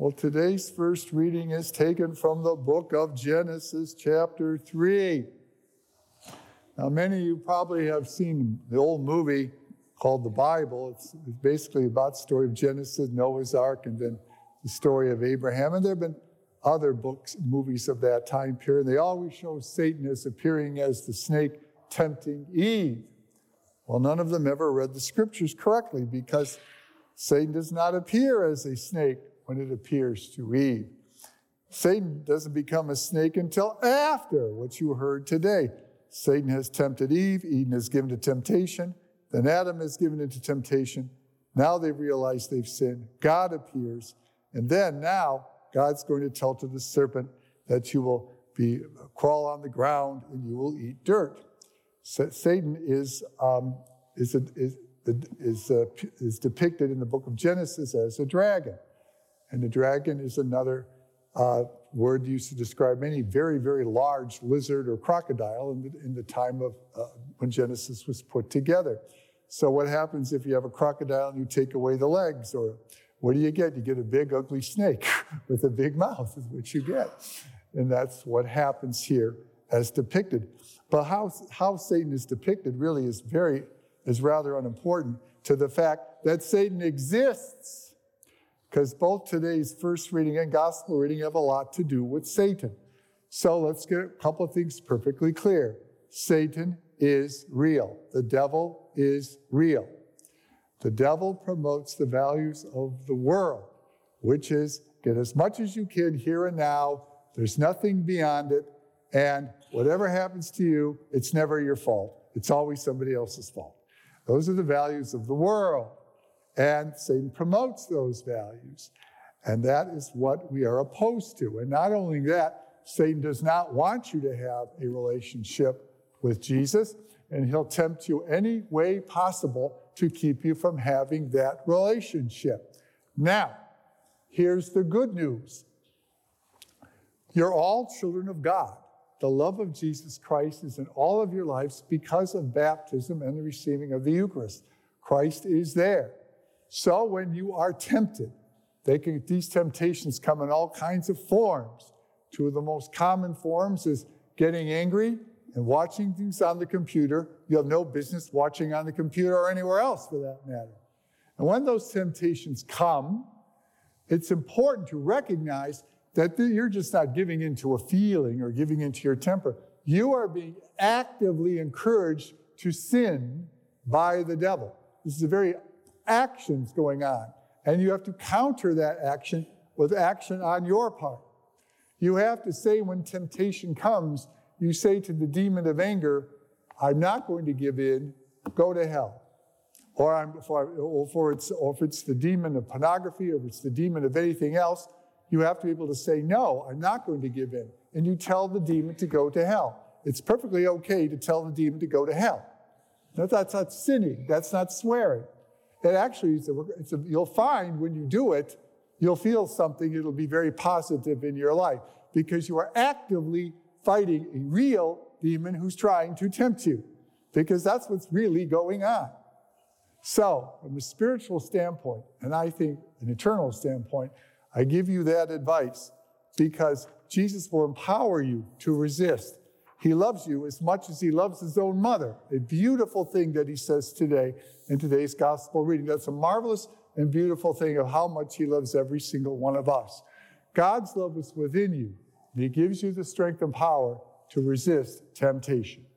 Well, today's first reading is taken from the book of Genesis, chapter 3. Now, many of you probably have seen the old movie called The Bible. It's basically about the story of Genesis, Noah's Ark, and then the story of Abraham. And there have been other books, movies of that time period. They always show Satan as appearing as the snake tempting Eve. Well, none of them ever read the scriptures correctly, because Satan does not appear as a snake when it appears to Eve. Satan doesn't become a snake until after what you heard today. Satan has tempted Eve, Eden is given to temptation, then Adam is given into temptation. Now they've realized they've sinned. God appears, and then now God's going to tell to the serpent that you will crawl on the ground and you will eat dirt. Satan is depicted in the book of Genesis as a dragon. And the dragon is another word used to describe any very, very large lizard or crocodile in the time of when Genesis was put together. So what happens if you have a crocodile and you take away the legs? Or what do you get? You get a big, ugly snake with a big mouth is what you get. And that's what happens here as depicted. But how Satan is depicted really is rather unimportant to the fact that Satan exists. Because both today's first reading and gospel reading have a lot to do with Satan. So let's get a couple of things perfectly clear. Satan is real. The devil is real. The devil promotes the values of the world, which is get as much as you can here and now. There's nothing beyond it. And whatever happens to you, it's never your fault. It's always somebody else's fault. Those are the values of the world. And Satan promotes those values. And that is what we are opposed to. And not only that, Satan does not want you to have a relationship with Jesus, and he'll tempt you any way possible to keep you from having that relationship. Now, here's the good news. You're all children of God. The love of Jesus Christ is in all of your lives because of baptism and the receiving of the Eucharist. Christ is there. So when you are tempted, these temptations come in all kinds of forms. Two of the most common forms is getting angry and watching things on the computer. You have no business watching on the computer or anywhere else for that matter. And when those temptations come, it's important to recognize that you're just not giving into a feeling or giving into your temper. You are being actively encouraged to sin by the devil. This is a very actions going on. And you have to counter that action with action on your part. You have to say when temptation comes, you say to the demon of anger, I'm not going to give in, go to hell. Or if it's the demon of pornography, or if it's the demon of anything else, you have to be able to say, no, I'm not going to give in. And you tell the demon to go to hell. It's perfectly okay to tell the demon to go to hell. That's not sinning. That's not swearing. It actually, you'll find when you do it, you'll feel something. It'll be very positive in your life because you are actively fighting a real demon who's trying to tempt you, because that's what's really going on. So, from a spiritual standpoint, and I think an eternal standpoint, I give you that advice because Jesus will empower you to resist. He loves you as much as he loves his own mother. A beautiful thing that he says today in today's gospel reading. That's a marvelous and beautiful thing of how much he loves every single one of us. God's love is within you, and he gives you the strength and power to resist temptation.